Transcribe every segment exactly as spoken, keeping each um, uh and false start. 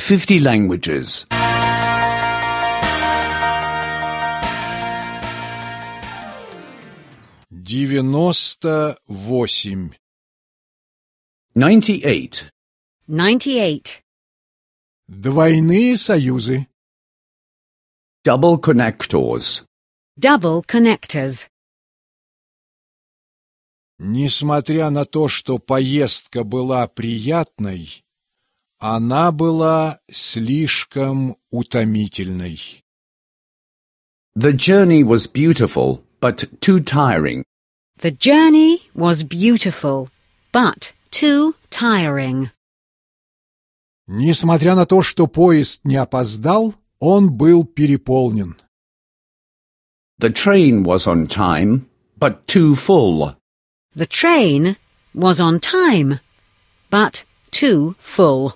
fifty languages. девяносто восемь. Ninety-eight. ninety-eight. Двойные союзы. Double connectors. Double connectors. Несмотря на то, что поездка была приятной, она была слишком утомительной. The journey was beautiful, but too tiring. The journey was beautiful, but too tiring. Несмотря на то, что поезд не опоздал, он был переполнен. The train was on time, but too full. The train was on time, but too full.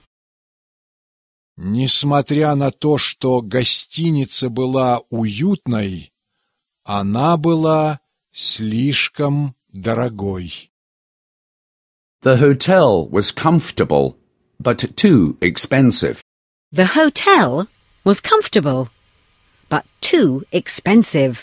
Несмотря на то, что гостиница была уютной, она была слишком дорогой. The hotel was comfortable, but too expensive. The hotel was comfortable, but too expensive.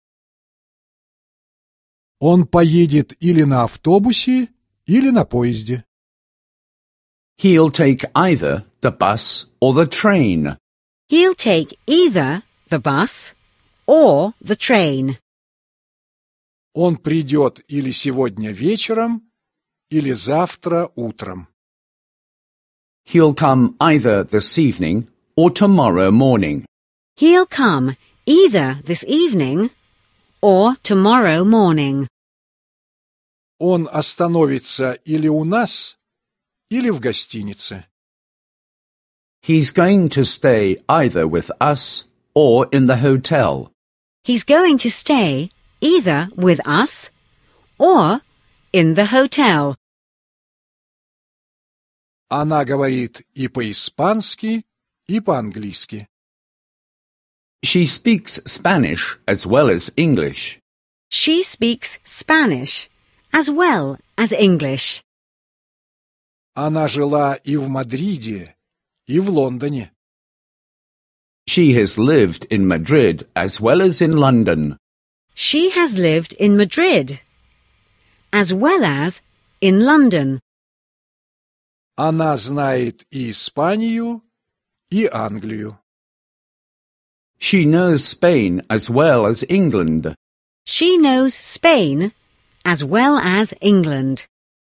Он поедет или на автобусе, или на поезде. He'll take either the bus or the train. He'll take either the bus or the train. Он придет или сегодня вечером, или завтра утром. He'll come either this evening or tomorrow morning. He'll come either this evening or tomorrow morning. Он остановится или у нас, или в гостинице. He's going to stay either with us or in the hotel. He's going to stay either with us or in the hotel. Она говорит и по-испански, и по-английски. She speaks Spanish as well as English. She speaks Spanish as well as English. Она жила и в Мадриде, и в Лондоне. She has lived in Madrid as well as in London. She has lived in Madrid as well as in London. Она знает и Испанию, и Англию. She knows Spain as well as England. She knows Spain as well as England.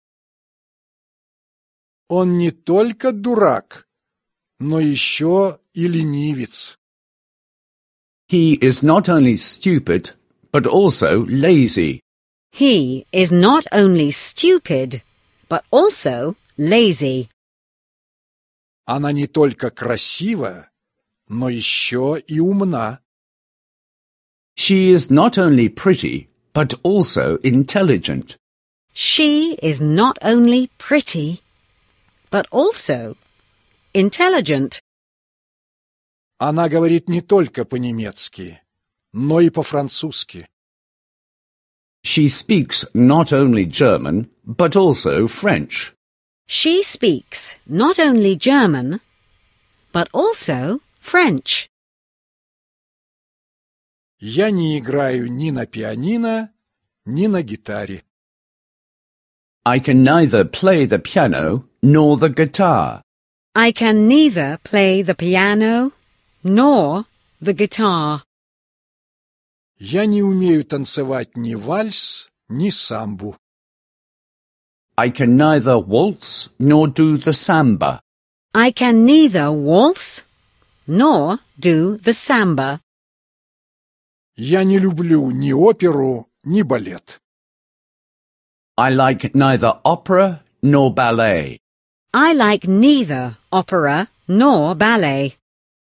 Он не только дурак, но еще и ленивец. He is not only stupid, but also lazy. He is not only stupid, but also lazy. Она не только красива, но еще и умна. She is not only pretty, but also intelligent. She is not only pretty, but also intelligent. Она говорит не только по-немецки, но и по-французски. She speaks not only German, but also French. She speaks not only German, but also French. Я не играю ни на пианино, ни на гитаре. I can neither play the piano nor the guitar. I can neither play the piano nor the guitar. Я не умею танцевать ни вальс, ни самбу. I can neither waltz nor do the samba. I can neither waltz nor do the samba. Я не люблю ни оперу, ни балет. I like neither opera nor ballet. I like neither opera nor ballet.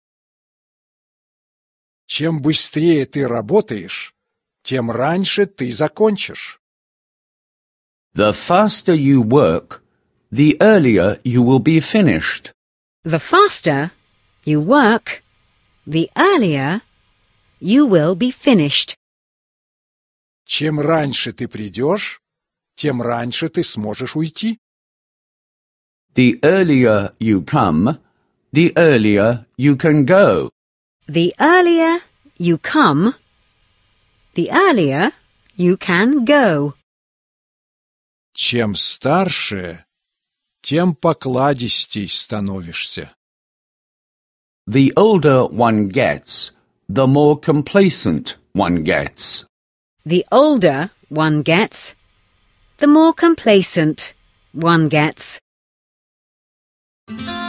Чем быстрее ты работаешь, тем раньше ты закончишь. The faster you work, the earlier you will be finished. The faster you work, the earlier you will be finished. Чем раньше ты придешь, тем раньше ты сможешь уйти. The earlier you come, the earlier you can go. The earlier you come, the earlier you can go. Чем старше, тем покладистей становишься. The older one gets, the more complacent one gets. The older one gets, the more complacent one gets.